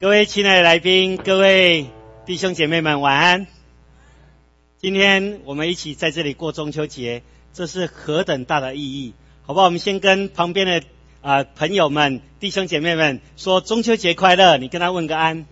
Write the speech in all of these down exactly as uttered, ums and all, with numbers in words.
各位亲爱的来宾，各位弟兄姐妹们，晚安。今天我们一起在这里过中秋节，这是何等大的意义，好不好？我们先跟旁边的啊、呃、朋友们、弟兄姐妹们说中秋节快乐，你跟他问个安。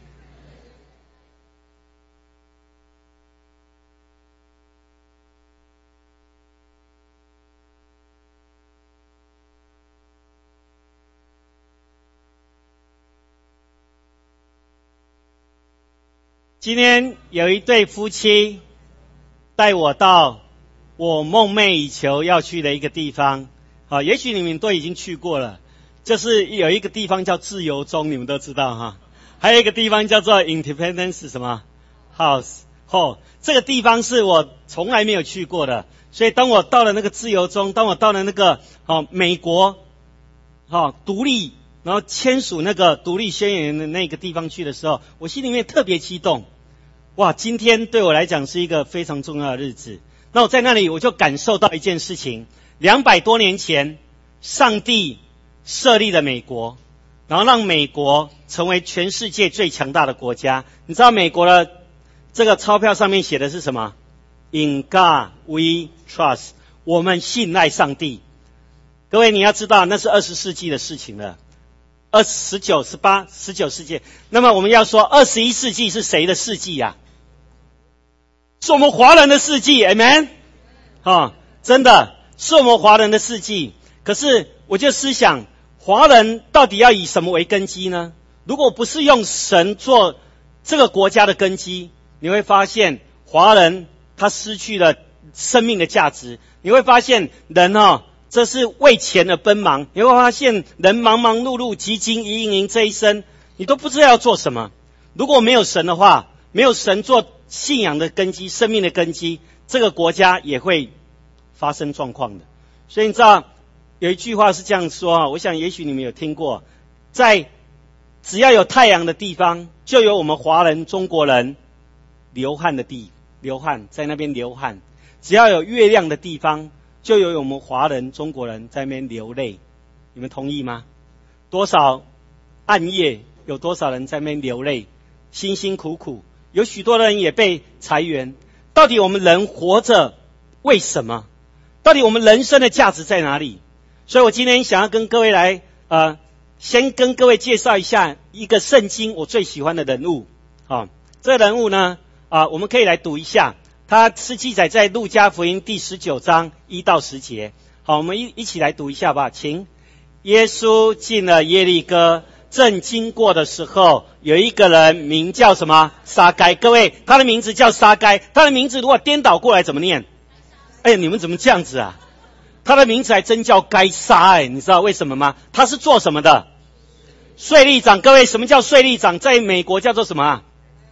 今天有一对夫妻带我到我梦寐以求要去的一个地方，好，也许你们都已经去过了，就是有一个地方叫自由中，你们都知道哈，还有一个地方叫做 Independence 什么 House， 哦，这个地方是我从来没有去过的，所以当我到了那个自由中，当我到了那个哦美国哦独立，然后签署那个独立宣言的那个地方去的时候，我心里面特别激动。哇，今天对我来讲是一个非常重要的日子。那我在那里我就感受到一件事情，两百多年前上帝设立了美国，然后让美国成为全世界最强大的国家。你知道美国的这个钞票上面写的是什么？ In God we trust， 我们信赖上帝。各位你要知道那是二十世纪的事情了，二十九、十八、十九世纪。那么我们要说二十一世纪是谁的世纪呀、啊？是我们华人的世纪 ，Amen， 啊，真的是我们华人的世纪。可是我就思想，华人到底要以什么为根基呢？如果不是用神做这个国家的根基，你会发现华人他失去了生命的价值。你会发现人啊，这是为钱而奔忙。你会发现人忙忙碌碌、汲汲营营这一生，你都不知道要做什么。如果没有神的话，没有神做信仰的根基、生命的根基，这个国家也会发生状况的。所以你知道有一句话是这样说啊，我想也许你们有听过，在只要有太阳的地方，就有我们华人、中国人流汗的地，流汗在那边流汗；只要有月亮的地方，就有我们华人、中国人在那边流泪。你们同意吗？多少暗夜，有多少人在那边流泪，辛辛苦苦。有许多人也被裁员。到底我们人活着为什么？到底我们人生的价值在哪里？所以我今天想要跟各位来呃，先跟各位介绍一下一个圣经我最喜欢的人物。好、哦，这个人物呢啊、呃，我们可以来读一下，他是记载在路加福音第十九章一到十节。好，我们一一起来读一下吧，请。耶稣进了耶利哥，正经过的时候，有一个人名叫什么？撒该。各位，他的名字叫撒该，他的名字如果颠倒过来怎么念？哎，你们怎么这样子啊？他的名字还真叫该撒，哎，你知道为什么吗？他是做什么的？税吏长。各位，什么叫税吏长？在美国叫做什么啊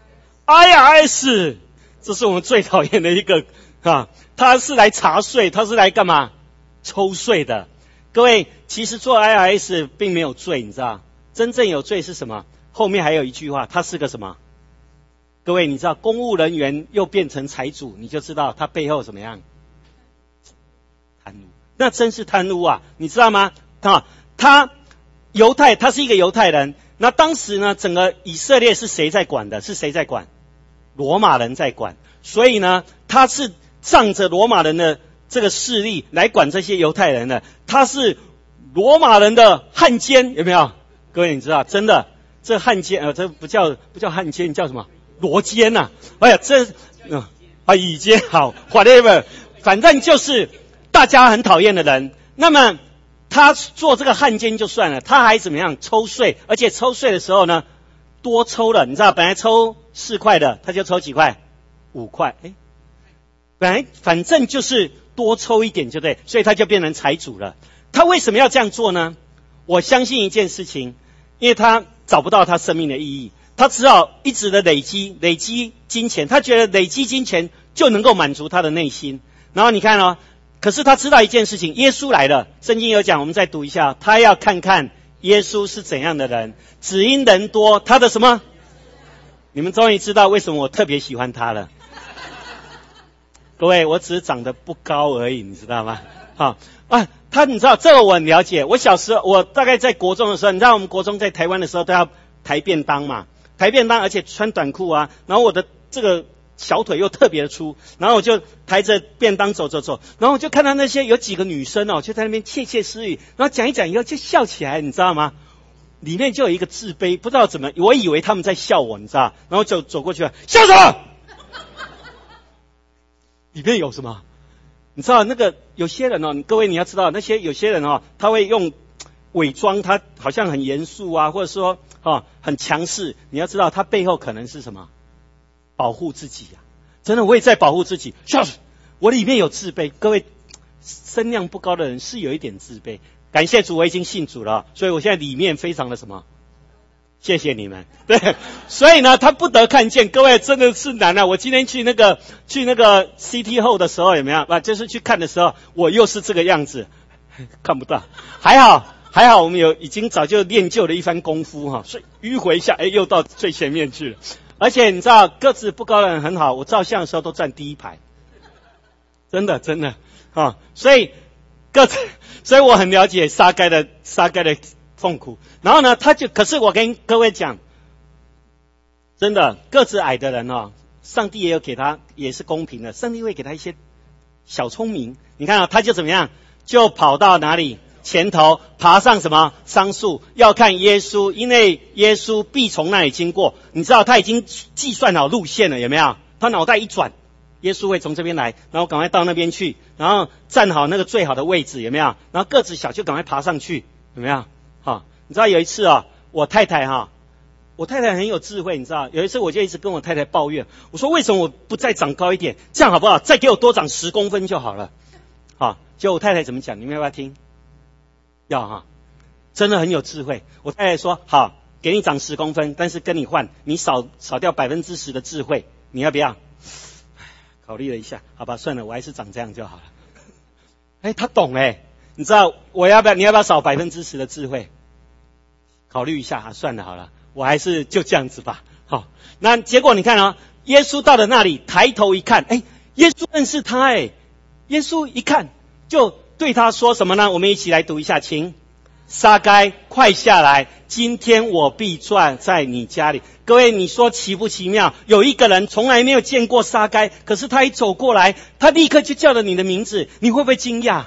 ？I R S， 这是我们最讨厌的一个啊，他是来查税，他是来干嘛？抽税的。各位，其实做 I R S 并没有罪，你知道？真正有罪是什么？后面还有一句话，他是个什么？各位，你知道公务人员又变成财主，你就知道他背后怎么样？贪污，那真是贪污啊！你知道吗？他他犹太，他是一个犹太人。那当时呢，整个以色列是谁在管的？是谁在管？罗马人在管。所以呢，他是仗着罗马人的这个势力来管这些犹太人的。他是罗马人的汉奸，有没有？各位，你知道，真的，这汉奸呃，这不叫不叫汉奸，叫什么？罗奸呐、啊！哎呀，这嗯啊，乙奸好 ，whatever， 反正就是大家很讨厌的人。那么他做这个汉奸就算了，他还怎么样？抽税，而且抽税的时候呢，多抽了。你知道，本来抽四块的，他就抽几块？五块。哎，本来反正就是多抽一点，就对，所以他就变成财主了。他为什么要这样做呢？我相信一件事情，因为他找不到他生命的意义，他只好一直的累积累积金钱，他觉得累积金钱就能够满足他的内心。然后你看哦，可是他知道一件事情，耶稣来了，圣经有讲，我们再读一下，他要看看耶稣是怎样的人，只因人多，他的什么？你们终于知道为什么我特别喜欢他了。各位，我只是长得不高而已，你知道吗？好啊，他你知道这个我很了解。我小时候，我大概在国中的时候，你知道我们国中在台湾的时候都要抬便当嘛， 抬便当，而且穿短裤啊，然后我的这个小腿又特别的粗，然后我就抬着便当走走走，然后我就看到那些有几个女生哦，就在那边窃窃私语，然后讲一讲以后就笑起来，你知道吗？里面就有一个自卑，不知道怎么，我以为他们在笑我，你知道，然后就走过去了，笑什么？里面有什么？你知道那个有些人哦，各位你要知道，那些有些人哦，他会用伪装，他好像很严肃啊，或者说哦很强势。你要知道，他背后可能是什么？保护自己啊！真的，我也在保护自己。笑死！我里面有自卑。各位，声量不高的人是有一点自卑。感谢主，我已经信主了，所以我现在里面非常的什么？谢谢你们。对，所以呢，他不得看见。各位真的是难啊！我今天去那个去那个 C T 后的时候有没有？啊，就是去看的时候，我又是这个样子，看不到。还好还好，我们有已经早就练就了一番功夫哈，所以迂回一下，哎，又到最前面去了。而且你知道，个子不高的人很好，我照相的时候都站第一排，真的真的啊！所以个子，所以我很了解撒该的撒该的痛苦。然后呢，他就，可是我跟各位讲，真的个子矮的人哦，上帝也有给他，也是公平的，上帝会给他一些小聪明。你看啊，他就怎么样，就跑到哪里前头，爬上什么桑树，要看耶稣，因为耶稣必从那里经过。你知道他已经计算好路线了，有没有？他脑袋一转，耶稣会从这边来，然后赶快到那边去，然后站好那个最好的位置，有没有？然后个子小就赶快爬上去，有没有？好，你知道有一次啊，我太太哈，我太太很有智慧，你知道，有一次我就一直跟我太太抱怨，我说为什么我不再长高一点？这样好不好？再给我多长十公分就好了。好，结果我太太怎么讲？你们要不要听？要哈，真的很有智慧。我太太说好，给你长十公分，但是跟你换，你少少掉百分之十的智慧，你要不要？考虑了一下，好吧，算了，我还是长这样就好了。哎，他懂哎，你知道我要不要？你要不要少百分之十的智慧？考虑一下啊，算了好了，我还是就这样子吧。好，那结果你看啊、哦，耶稣到了那里，抬头一看，哎，耶稣认识他哎，耶稣一看就对他说什么呢？我们一起来读一下，请撒该快下来，今天我必住在你家里。各位，你说奇不奇妙？有一个人从来没有见过撒该，可是他一走过来，他立刻就叫了你的名字，你会不会惊讶？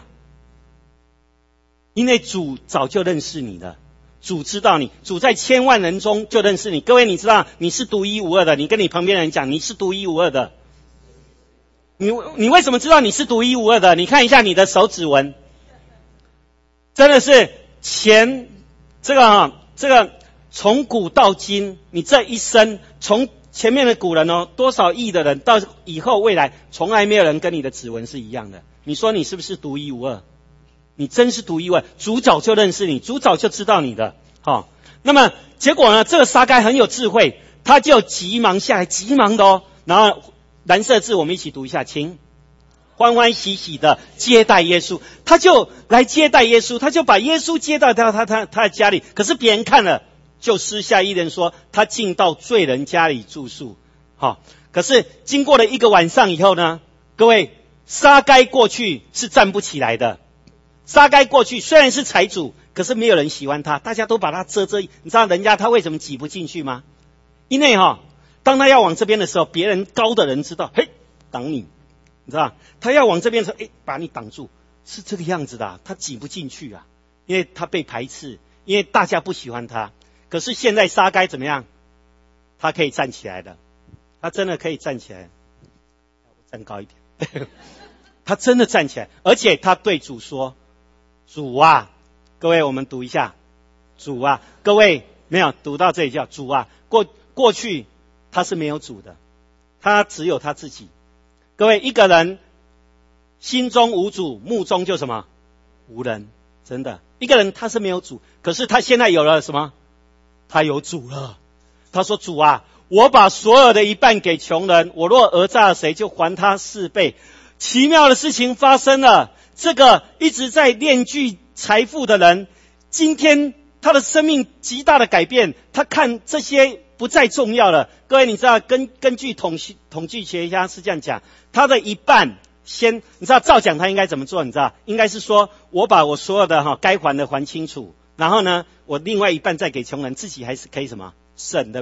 因为主早就认识你了，主知道你，主在千万人中就认识你。各位，你知道你是独一无二的，你跟你旁边的人讲你是独一无二的。你你为什么知道你是独一无二的？你看一下你的手指纹，真的是前这个啊，这个从古到今，你这一生从前面的古人哦，多少亿的人到以后未来，从来没有人跟你的指纹是一样的。你说你是不是独一无二？你真是独一无二，主早就认识你，主早就知道你的。好、哦，那么结果呢？这个撒该很有智慧，他就急忙下来，急忙的哦，然后蓝色字我们一起读一下，请欢欢喜喜的接待耶稣，他就来接待耶稣，他就把耶稣接待到他他他的家里。可是别人看了，就私下议论说他进到罪人家里住宿。好、哦，可是经过了一个晚上以后呢，各位，撒该过去是站不起来的。撒该过去虽然是财主，可是没有人喜欢他，大家都把他遮遮。你知道人家他为什么挤不进去吗？因为哈、哦，当他要往这边的时候，别人高的人知道，嘿，挡你，你知道他要往这边的时候，哎，把你挡住，是这个样子的、啊，他挤不进去啊，因为他被排斥，因为大家不喜欢他。可是现在撒该怎么样？他可以站起来的，他真的可以站起来，站高一点，他真的站起来，而且他对主说。主啊，各位，我们读一下，主啊，各位没有读到这里叫主啊。过过去他是没有主的，他只有他自己。各位，一个人心中无主，目中就什么无人，真的，一个人他是没有主，可是他现在有了什么？他有主了。他说：“主啊，我把所有的一半给穷人，我若讹诈了谁，就还他四倍。”奇妙的事情发生了。这个一直在炼聚财富的人，今天他的生命极大的改变，他看这些不再重要了。各位，你知道根根据统计统计学家是这样讲，他的一半先，你知道照讲他应该怎么做？你知道应该是说，我把我所有的哈该还的还清楚，然后呢，我另外一半再给穷人，自己还是可以什么省，对不对？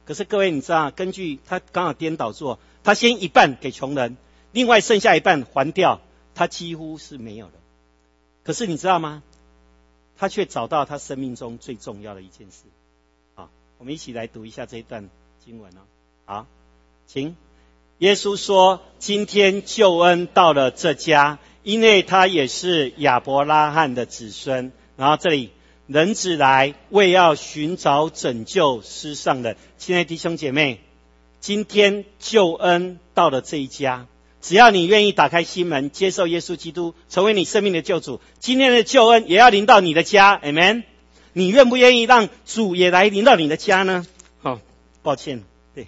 可是各位你知道，根据他刚好颠倒做，他先一半给穷人，另外剩下一半还掉，他几乎是没有的。可是你知道吗？他却找到他生命中最重要的一件事。好，我们一起来读一下这一段经文哦。好，请。耶稣说，今天救恩到了这家，因为他也是亚伯拉罕的子孙。然后这里，人子来为要寻找拯救世上的。亲爱的弟兄姐妹，今天救恩到了这一家，只要你愿意打开心门，接受耶稣基督成为你生命的救主，今天的救恩也要临到你的家。 Amen。 你愿不愿意让主也来临到你的家呢？好、哦，抱歉，对，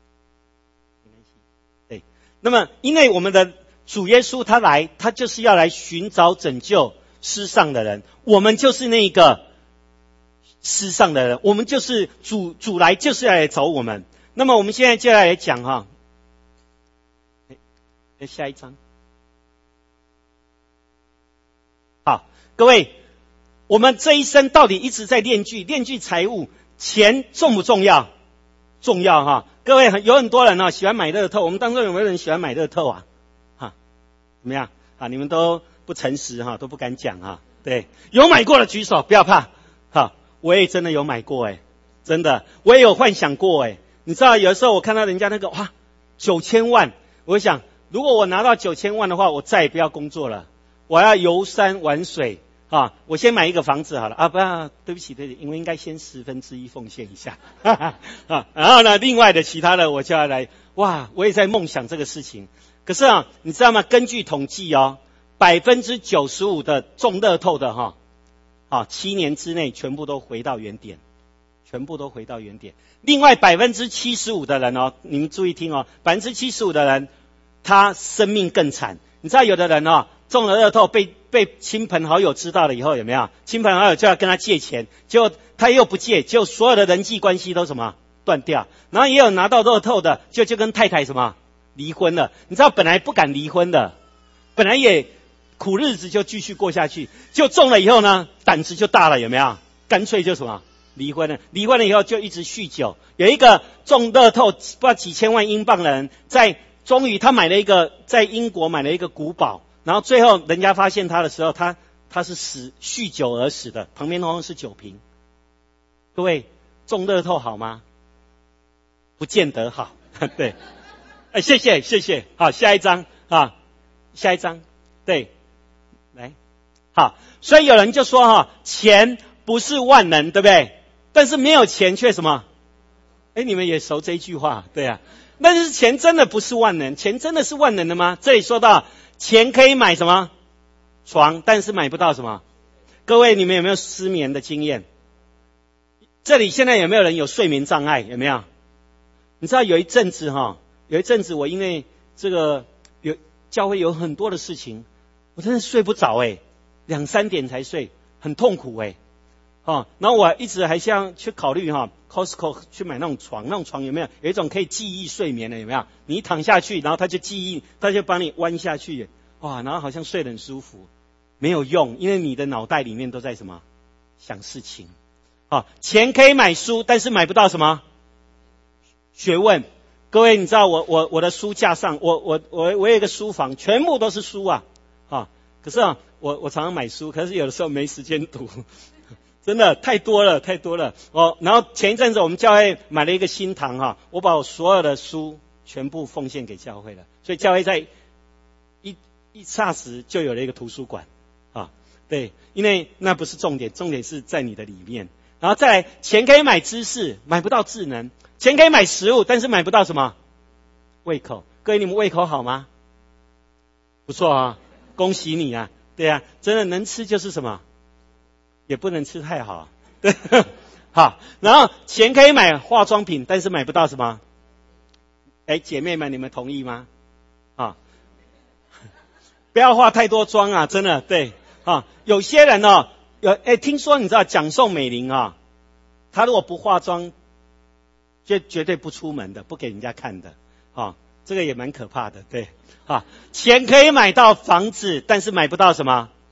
对。那么因为我们的主耶稣他来，他就是要来寻找拯救世上的人，我们就是那个世上的人，我们就是主主来就是要来找我们。那么我们现在就要来讲哈，哎，下一章。好，各位，我们这一生到底一直在炼聚，炼聚财物，钱重不重要？重要哈。各位，有很多人啊喜欢买乐透，我们当中有没有人喜欢买乐透啊？哈，怎么样？啊，你们都不诚实哈，都不敢讲哈。对，有买过的举手，不要怕。好，我也真的有买过哎，真的，我也有幻想过哎。你知道，有的时候我看到人家那个哇九千万，我想如果我拿到九千万的话，我再也不要工作了，我要游山玩水啊！我先买一个房子好了啊！不要，对不起，对不起，因为应该先十分之一奉献一下哈哈啊。然后呢，另外的其他的我就要来哇，我也在梦想这个事情。可是啊，你知道吗？根据统计哦，百分之九十五的中乐透的哈，啊，七年之内全部都回到原点。全部都回到原点。另外百分之七十五的人哦，你们注意听哦，百分之七十五的人，他生命更惨。你知道有的人哦，中了乐透被被亲朋好友知道了以后，有没有？亲朋好友就要跟他借钱，结果他又不借，结果所有的人际关系都什么断掉。然后也有拿到乐透的，就就跟太太什么离婚了。你知道本来不敢离婚的，本来也苦日子就继续过下去，就中了以后呢，胆子就大了，有没有？干脆就什么？离婚了，离婚了以后就一直酗酒。有一个中乐透不知道几千万英镑的人，在终于他买了一个在英国买了一个古堡，然后最后人家发现他的时候，他他是死酗酒而死的，旁边通通是酒瓶。各位，中乐透好吗？不见得好，对。哎，谢谢谢谢。好，下一张啊，下一张，对，来，好。所以有人就说哈，钱不是万能，对不对？但是没有钱却什么？哎，你们也熟这一句话，对啊。但是钱真的不是万能，钱真的是万能的吗？这里说到钱可以买什么？床，但是买不到什么？各位，你们有没有失眠的经验？这里现在有没有人有睡眠障碍？有没有？你知道有一阵子哈，有一阵子我因为这个有教会有很多的事情，我真的睡不着哎，两三点才睡，很痛苦哎。哦，然后我一直还想去考虑哈 ，Costco 去买那种床，那种床有没有？有一种可以记忆睡眠的，有没有？你一躺下去，然后它就记忆，它就帮你弯下去，哇，然后好像睡得很舒服。没有用，因为你的脑袋里面都在什么？想事情。哦，钱可以买书，但是买不到什么？学问。各位，你知道我我我的书架上，我我我我有一个书房，全部都是书啊，啊、哦，可是啊，我我常常买书，可是有的时候没时间读。真的太多了，太多了哦。然后前一阵子我们教会买了一个新堂哈，我把我所有的书全部奉献给教会了，所以教会在一一霎时就有了一个图书馆啊。对，因为那不是重点，重点是在你的里面。然后再来，钱可以买知识，买不到智能；钱可以买食物，但是买不到什么？胃口。各位，你们胃口好吗？不错啊，恭喜你啊！对啊，真的能吃就是什么？也不能吃太好，对，好。然后钱可以买化妆品，但是买不到什么？哎，姐妹们，你们同意吗？啊，不要化太多妆啊，真的，对啊。有些人哦，有哎，听说你知道蒋宋美龄啊，她如果不化妆，就绝对不出门的，不给人家看的，啊，这个也蛮可怕的，对啊。钱可以买到房子，但是买不到什么？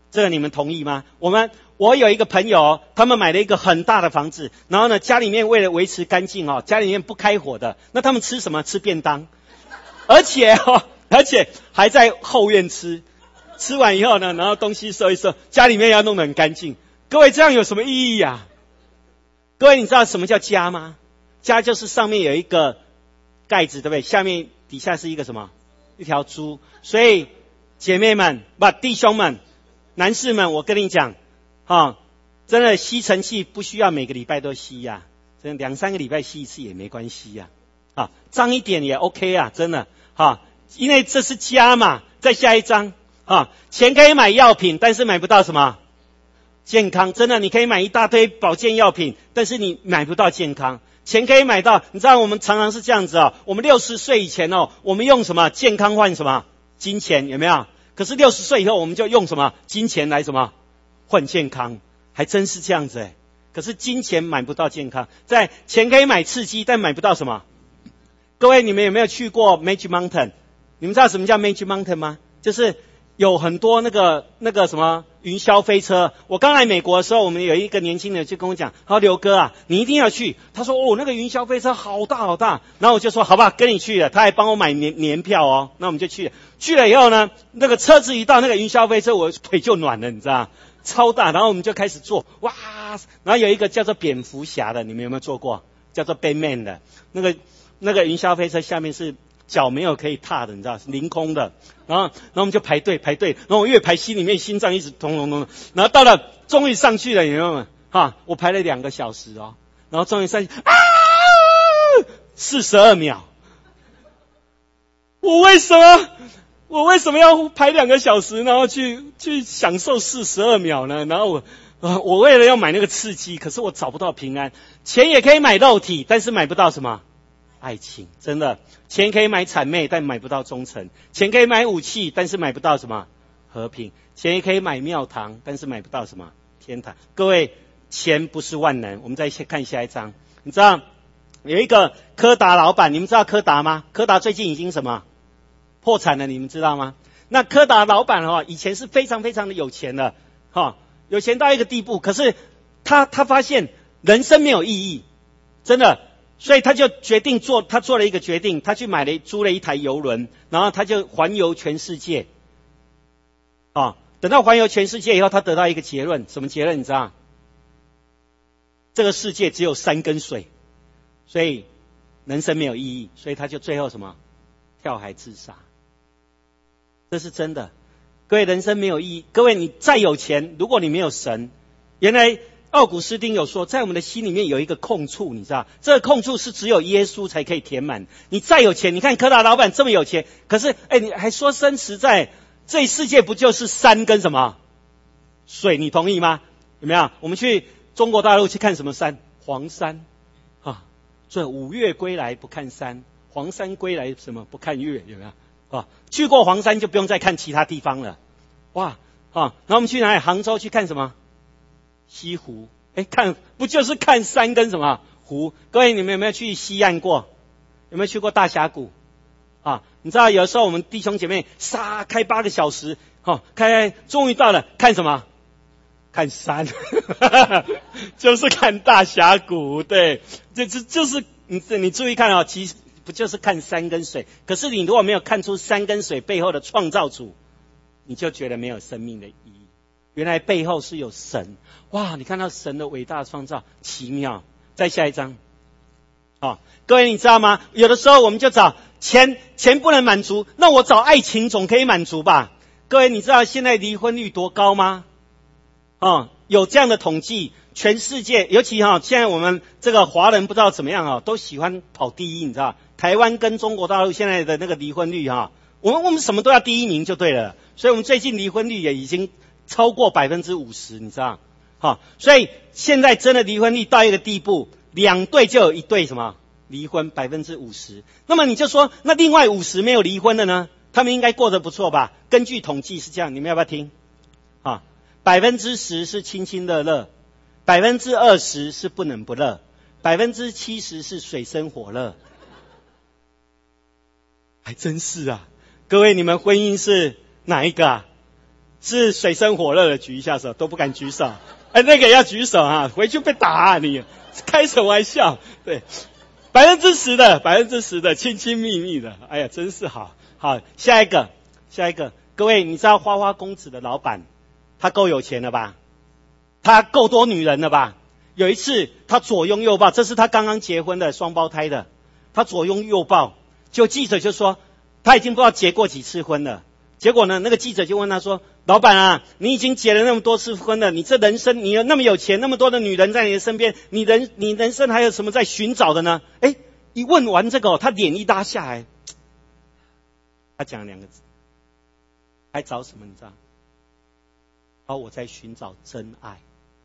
这个你们同意吗？我们我有一个朋友，他们买了一个很大的房子，然后呢，家里面为了维持干净哦，家里面不开火的，那他们吃什么？吃便当，而且哦，而且还在后院吃，吃完以后呢，然后东西收一收，家里面要弄得很干净。各位，这样有什么意义啊？各位，你知道什么叫家吗？家就是上面有一个盖子，对不对？下面底下是一个什么？一条猪。所以姐妹们，不，弟兄们，男士们，我跟你讲，啊，真的吸尘器不需要每个礼拜都吸呀、啊，真的两三个礼拜吸一次也没关系呀、啊，啊，脏一点也 OK 啊，真的，啊，因为这是家嘛。再下一张，啊，钱可以买药品，但是买不到什么健康。真的，你可以买一大堆保健药品，但是你买不到健康。钱可以买到，你知道我们常常是这样子哦，我们六十岁以前哦，我们用什么健康换什么金钱，有没有？可是六十岁以后，我们就用什么金钱来什么换健康，还真是这样子诶。可是金钱买不到健康，在钱可以买刺激，但买不到什么？各位，你们有没有去过 Magic Mountain？ 你们知道什么叫 Magic Mountain 吗？就是有很多那个那个什么云霄飞车。我刚来美国的时候，我们有一个年轻人就跟我讲，他说刘哥啊，你一定要去。他说哦，那个云霄飞车好大好大。然后我就说好吧，跟你去了。他还帮我买年年票哦。那我们就去了。去了以后呢，那个车子一到那个云霄飞车，我腿就暖了，你知道吗？超大。然后我们就开始坐，哇！然后有一个叫做蝙蝠侠的，你们有没有坐过？叫做 Batman 的那个那个云霄飞车下面是脚没有可以踏的，你知道是凌空的。然后，然后我们就排队排队，然后我越排心里面心脏一直咚咚咚。然后到了，终于上去了，你知道吗？哈，我排了两个小时哦，然后终于上去，啊，四十二秒。我为什么？我为什么要排两个小时，然后去去享受四十二秒呢？然后我，呃，我为了要买那个刺激，可是我找不到平安。钱也可以买肉体，但是买不到什么？爱情。真的，钱可以买谄媚，但买不到忠诚；钱可以买武器，但是买不到什么和平；钱也可以买庙堂，但是买不到什么天堂。各位，钱不是万能。我们再看下一章。你知道有一个柯达老板，你们知道柯达吗？柯达最近已经什么破产了，你们知道吗？那柯达老板哈、哦，以前是非常非常的有钱的，哈、哦，有钱到一个地步。可是他他发现人生没有意义，真的。所以他就决定做，他做了一个决定，他去买了租了一台邮轮，然后他就环游全世界。啊，等到环游全世界以后，他得到一个结论，什么结论你知道？这个世界只有三根水，所以人生没有意义，所以他就最后什么跳海自杀。这是真的，各位，人生没有意义。各位，你再有钱，如果你没有神，原来奥古斯丁有说，在我们的心里面有一个空处，你知道，这个空处是只有耶稣才可以填满。你再有钱，你看柯达老板这么有钱，可是，哎，你还说生实在，这世界不就是山跟什么水？你同意吗？有没有？我们去中国大陆去看什么山？黄山啊，所以五岳归来不看山，黄山归来什么不看岳？有没有？啊，去过黄山就不用再看其他地方了。哇啊，然后我们去哪里？杭州去看什么？西湖。哎，看不就是看山跟什么湖？各位，你们有没有去西岸过？有没有去过大峡谷？啊，你知道有时候我们弟兄姐妹杀开八个小时，哦，开终于到了，看什么？看山，就是看大峡谷。对，这这就是你你注意看啊、哦，其实不就是看山跟水？可是你如果没有看出山跟水背后的创造主，你就觉得没有生命的意义。原来背后是有神。哇，你看到神的伟大创造，奇妙。再下一章。哦，各位你知道吗？有的时候我们就找钱，钱不能满足，那我找爱情总可以满足吧？各位你知道现在离婚率多高吗？哦，有这样的统计，全世界，尤其哈、哦，现在我们这个华人不知道怎么样啊、哦，都喜欢跑第一，你知道？台湾跟中国大陆现在的那个离婚率哈、哦，我们我们什么都要第一名就对了，所以我们最近离婚率也已经超过百分之五十，你知道？好、哦，所以现在真的离婚率到一个地步，两对就有一对什么离婚，百分之五十。那么你就说，那另外五十没有离婚的呢？他们应该过得不错吧？根据统计是这样，你们要不要听？啊，百分之十是亲亲乐乐，百分之二十是不能不乐，百分之七十是水深火热。还真是啊，各位，你们婚姻是哪一个啊？ 是水深火热的举一下手，都不敢举手。哎，那个要举手啊，回去被打啊你，开什么玩笑？对，百分之十的，百分之十的，亲亲密密的，哎呀，真是好。好，下一个，下一个，各位，你知道花花公子的老板，他够有钱了吧？他够多女人了吧？有一次，他左拥右抱，这是他刚刚结婚的双胞胎的，他左拥右抱，就记者就说他已经不知道结过几次婚了。结果呢，那个记者就问他说：“老板啊，你已经结了那么多次婚了，你这人生你有那么有钱，那么多的女人在你的身边，你人你人生还有什么在寻找的呢？”哎，一问完这个、哦，他脸一拉下来，他讲了两个字，还找什么？你知道？哦，我在寻找真爱。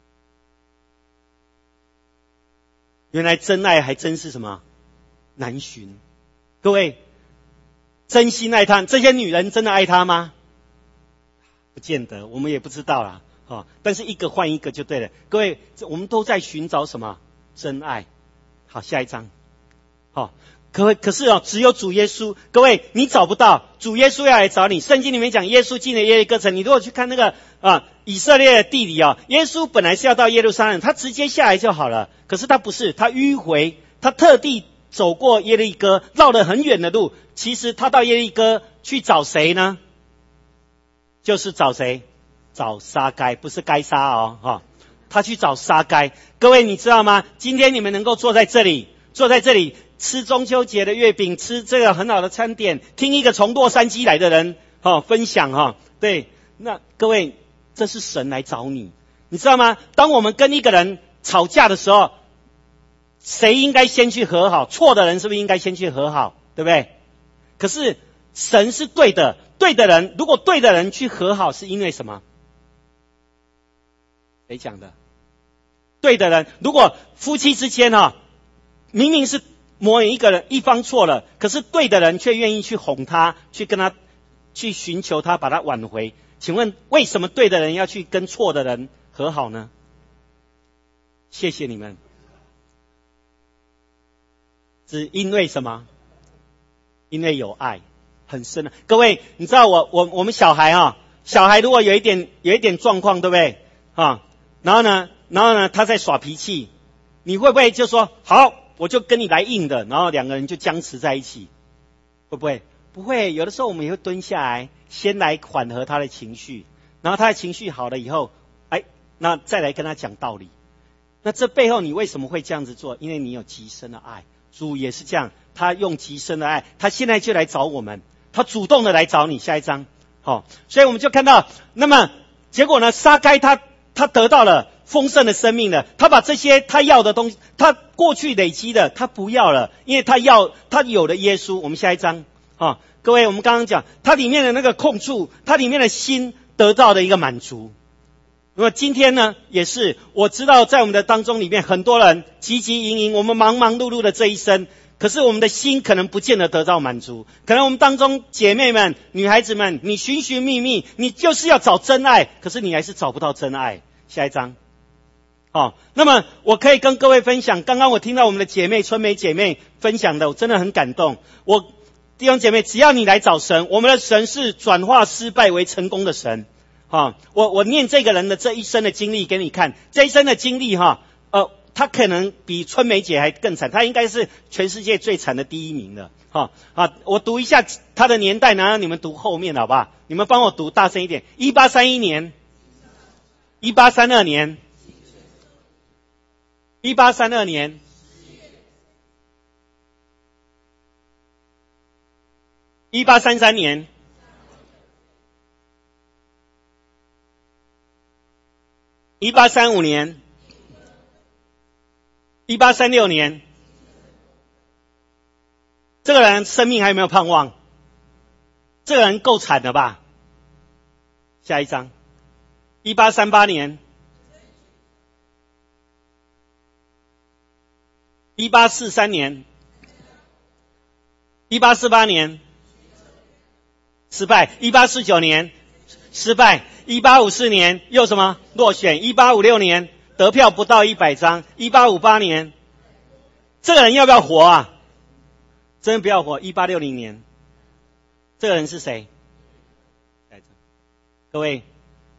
原来真爱还真是什么难寻。各位，真心爱他，这些女人真的爱他吗？不见得，我们也不知道啦。哦，但是一个换一个就对了。各位，我们都在寻找什么？真爱。好，下一章。好、哦，可可是哦，只有主耶稣。各位，你找不到，主耶稣要来找你。圣经里面讲，耶稣进了耶利哥城。你如果去看那个啊以色列的地理啊、哦，耶稣本来是要到耶路撒冷，他直接下来就好了。可是他不是，他迂回，他特地走过耶利哥，绕了很远的路。其实他到耶利哥去找谁呢？就是找谁？找撒该，不是该撒哦，哈、哦，他去找撒该。各位你知道吗？今天你们能够坐在这里，坐在这里吃中秋节的月饼，吃这个很好的餐点，听一个从洛杉矶来的人哈、哦、分享哈、哦，对，那各位，这是神来找你，你知道吗？当我们跟一个人吵架的时候，谁应该先去和好？错的人是不是应该先去和好？对不对？可是神是对的，对的人，如果对的人去和好，是因为什么？谁讲的？对的人，如果夫妻之间哈、啊，明明是某一个人一方错了，可是对的人却愿意去哄他，去跟他，去寻求他，把他挽回。请问为什么对的人要去跟错的人和好呢？谢谢你们。是因为什么？因为有爱，很深的。各位，你知道我我我们小孩啊，小孩如果有一点有一点状况，对不对啊？然后呢，然后呢，他在耍脾气，你会不会就说好，我就跟你来硬的，然后两个人就僵持在一起？会不会？不会。有的时候我们也会蹲下来，先来缓和他的情绪，然后他的情绪好了以后，哎，那再来跟他讲道理。那这背后你为什么会这样子做？因为你有极深的爱。主也是这样，他用极深的爱，他现在就来找我们，他主动的来找你。下一章，好、哦，所以我们就看到，那么结果呢？撒该他他得到了丰盛的生命了，他把这些他要的东西，他过去累积的，他不要了，因为他要他有了耶稣。我们下一章，啊、哦，各位，我们刚刚讲，他里面的那个控诉，他里面的心得到的一个满足。那么今天呢，也是我知道在我们的当中里面，很多人汲汲营营，我们忙忙碌碌的这一生，可是我们的心可能不见得得到满足。可能我们当中姐妹们、女孩子们，你寻寻觅觅，你就是要找真爱，可是你还是找不到真爱。下一章，好、哦，那么我可以跟各位分享，刚刚我听到我们的姐妹春梅姐妹分享的，我真的很感动。我弟兄姐妹，只要你来找神，我们的神是转化失败为成功的神。啊，我我念这个人的这一生的经历给你看，这一生的经历哈，呃，他可能比春梅姐还更惨，他应该是全世界最惨的第一名了。哈啊，我读一下他的年代，然后你们读后面好不好？你们帮我读大声一点。一八三一年，一八三二年，一八三二年，一八三三年。一八三五年，一八三六年，这个人生命还有没有盼望？这个人够惨了吧？下一章，一八三八年，一八四三年，一八四八年，失败；一八四九年，失败。一八五四年又什么落选？一八五六年得票不到一百张。一八五八年，这个人要不要活啊？真不要活。一八六零年，这个人是谁？各位，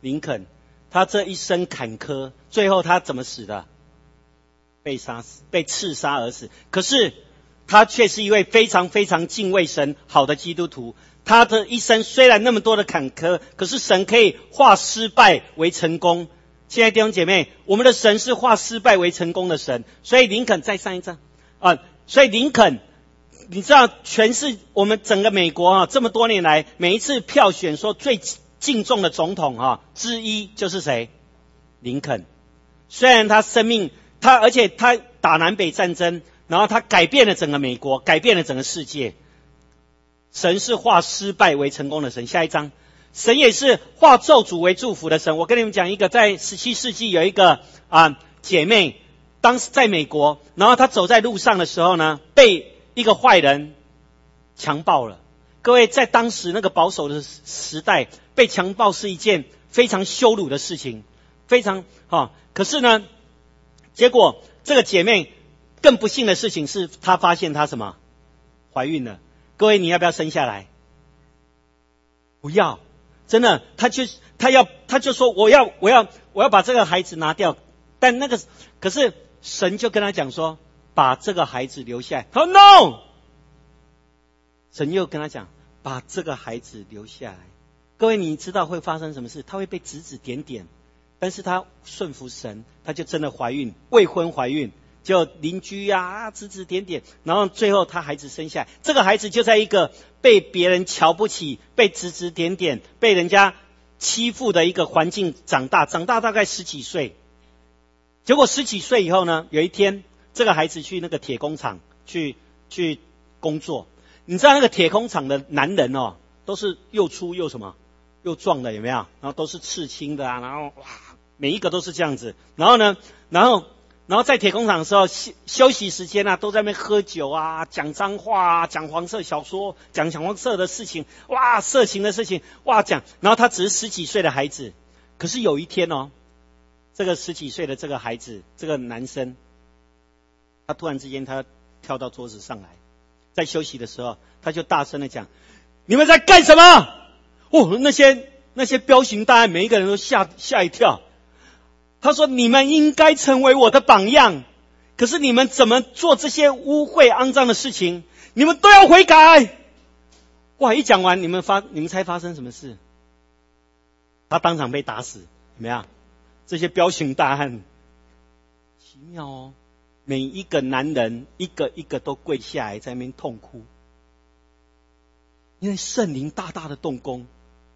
林肯，他这一生坎坷，最后他怎么死的？被杀死，被刺杀而死。可是他却是一位非常非常敬畏神、好的基督徒。他的一生虽然那么多的坎坷，可是神可以化失败为成功。亲爱的弟兄姐妹，我们的神是化失败为成功的神。所以林肯再上一张啊，所以林肯，你知道，全是我们整个美国啊，这么多年来，每一次票选说最敬重的总统啊之一就是谁？林肯。虽然他生命，他而且他打南北战争，然后他改变了整个美国，改变了整个世界。神是化失败为成功的神。下一章，神也是化咒诅为祝福的神。我跟你们讲一个，在十七世纪有一个啊姐妹，当时在美国，然后她走在路上的时候呢，被一个坏人强暴了。各位，在当时那个保守的时代，被强暴是一件非常羞辱的事情，非常哈。可是呢，结果这个姐妹更不幸的事情是，她发现她什么？怀孕了。各位，你要不要生下来？不要，真的，他就他要他就说我要我要我要把这个孩子拿掉，但那个可是神就跟他讲说，把这个孩子留下来。他说 no， 神又跟他讲，把这个孩子留下来。各位，你知道会发生什么事？他会被指指点点，但是他顺服神，他就真的怀孕，未婚怀孕。就邻居啊指指点点，然后最后他孩子生下来，这个孩子就在一个被别人瞧不起、被指指点点、被人家欺负的一个环境长大，长大大概十几岁。结果十几岁以后呢，有一天这个孩子去那个铁工厂去去工作。你知道那个铁工厂的男人哦，都是又粗又什么又壮的，有没有？然后都是刺青的啊，然后哇，每一个都是这样子。然后呢，然后。然后在铁工厂的时候，休休息时间啊，都在那边喝酒啊，讲脏话啊，讲黄色小说，讲黄色的事情，哇，色情的事情，哇，讲。然后他只是十几岁的孩子，可是有一天哦，这个十几岁的这个孩子，这个男生，他突然之间他跳到桌子上来，在休息的时候，他就大声的讲：“你们在干什么？”哦，那些那些彪形大汉，每一个人都吓吓一跳。他说：“你们应该成为我的榜样，可是你们怎么做这些污秽肮脏的事情？你们都要悔改。”哇！一讲完，你们发你们猜发生什么事？他当场被打死，有没有？这些彪形大汉，奇妙哦！每一个男人一个一个都跪下来，在那边痛哭，因为圣灵大大的动工，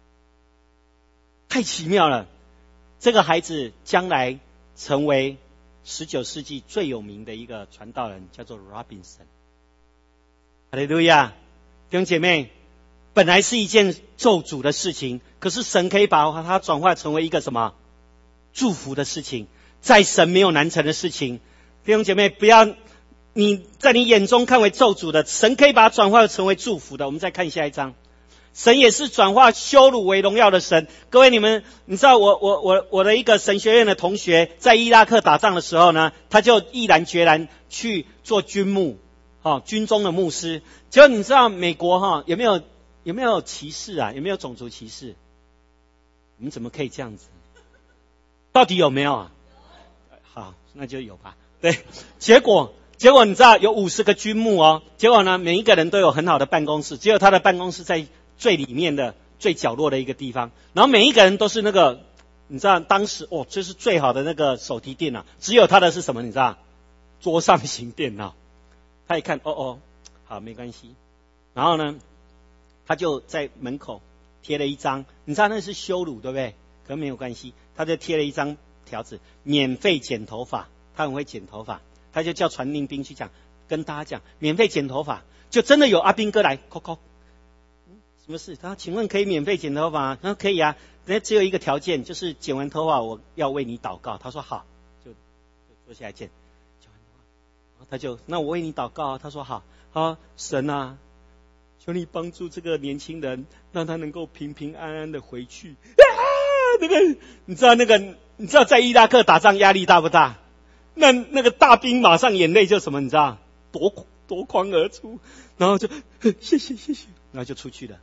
太奇妙了。这个孩子将来成为十九世纪最有名的一个传道人，叫做 Robinson。哈利路亚！弟兄姐妹，本来是一件咒诅的事情，可是神可以把它转化成为一个什么？祝福的事情。在神没有难成的事情。弟兄姐妹，不要你在你眼中看为咒诅的，神可以把它转化成为祝福的。我们再看下一章。神也是转化羞辱为荣耀的神。各位，你们你知道我我我我的一个神学院的同学，在伊拉克打仗的时候呢，他就毅然决然去做军牧，哦，军中的牧师。结果你知道美国哈、哦、有没有有没有歧视啊？有没有种族歧视？你们怎么可以这样子？到底有没有啊？好，那就有吧。对，结果。结果你知道有五十个军牧哦，结果呢，每一个人都有很好的办公室，只有他的办公室在最里面的最角落的一个地方，然后每一个人都是那个，你知道当时哦，这是最好的那个手提电脑，只有他的是什么？你知道？桌上型电脑。他一看，哦哦，好，没关系。然后呢，他就在门口贴了一张，你知道那是羞辱，对不对？可没有关系，他就贴了一张条子，免费剪头发，他很会剪头发。他就叫传令兵去讲，跟大家讲免费剪头发，就真的有阿兵哥来，扣扣，嗯，什么事？他说：“请问可以免费剪头发吗？”他说：“可以啊，那只有一个条件，就是剪完头发我要为你祷告。”他说：“好，就就坐下来剪。”剪完头发，然后他就那我为你祷告啊。他说：“好，啊，神啊，求你帮助这个年轻人，让他能够平平安安的回去。”啊，那个你知道那个你知道在伊拉克打仗压力大不大？那那个大兵马上眼泪就什么你知道夺夺眶而出，然后就谢谢谢谢，然后就出去了。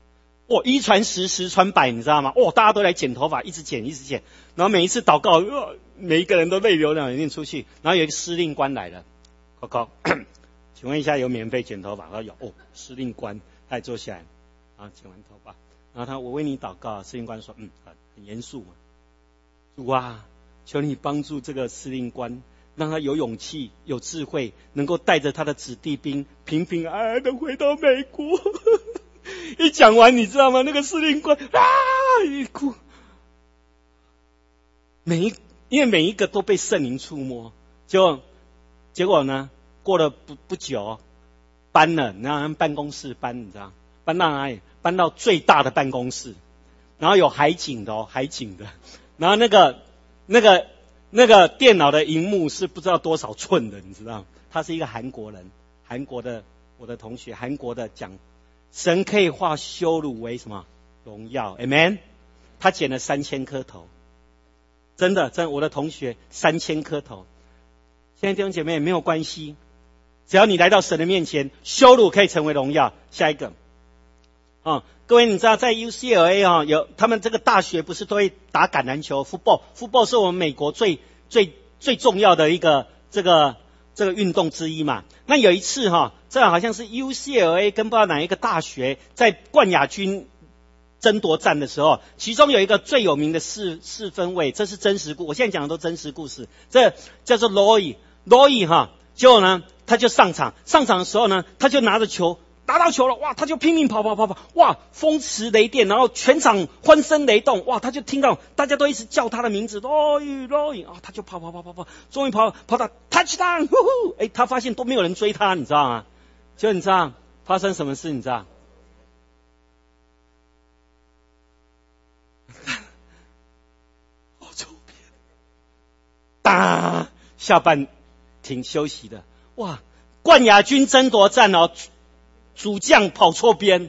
哇，一传十，十传百，你知道吗？哇，大家都来剪头发，一直剪，一直剪。然后每一次祷告，呃、每一个人都泪流两眼出去。然后有一个司令官来了，报告，请问一下有免费剪头发？他说有。哦，司令官，他也坐下来，然后剪完头发，然后他我为你祷告。司令官说，嗯，很严肃嘛。主啊，求你帮助这个司令官，让他有勇气、有智慧，能够带着他的子弟兵平平安安的回到美国。一讲完，你知道吗？那个司令官啊，一哭。每一，因为每一个都被圣灵触摸，就结果呢，过了不不久，搬了，然后办公室搬，你知道，搬到哪里？搬到最大的办公室，然后有海景的哦，海景的，然后那个那个那个电脑的荧幕是不知道多少寸的，你知道？他是一个韩国人，韩国的我的同学，韩国的讲。神可以化羞辱为什么荣耀 ？Amen。他剪了三千颗头，真的，真的我的同学三千颗头。现在弟兄姐妹没有关系，只要你来到神的面前，羞辱可以成为荣耀。下一个，啊、哦，各位你知道在 U C L A 啊、哦，有他们这个大学不是都会打橄榄球 ，football，football 是我们美国最最最重要的一个这个。这个运动之一嘛，那有一次哈，这好像是 U C L A 跟不知道哪一个大学在冠亚军争夺战的时候，其中有一个最有名的四四分卫，这是真实故，我现在讲的都真实故事，这叫做 Roy，Roy 哈，结果呢，他就上场，上场的时候呢，他就拿着球。拿到球了，哇！他就拼命跑跑跑跑，哇！风驰雷电，然后全场欢声雷动，哇！他就听到大家都一直叫他的名字 ，Roy Roy 啊，他就跑跑跑跑跑，终于跑跑到 touchdown， 呼呼！哎，他发现都没有人追他，你知道吗？就你知道发生什么事？你知道？好臭片！哒，下半停休息的，哇！冠亚军争夺战哦。主将跑错边，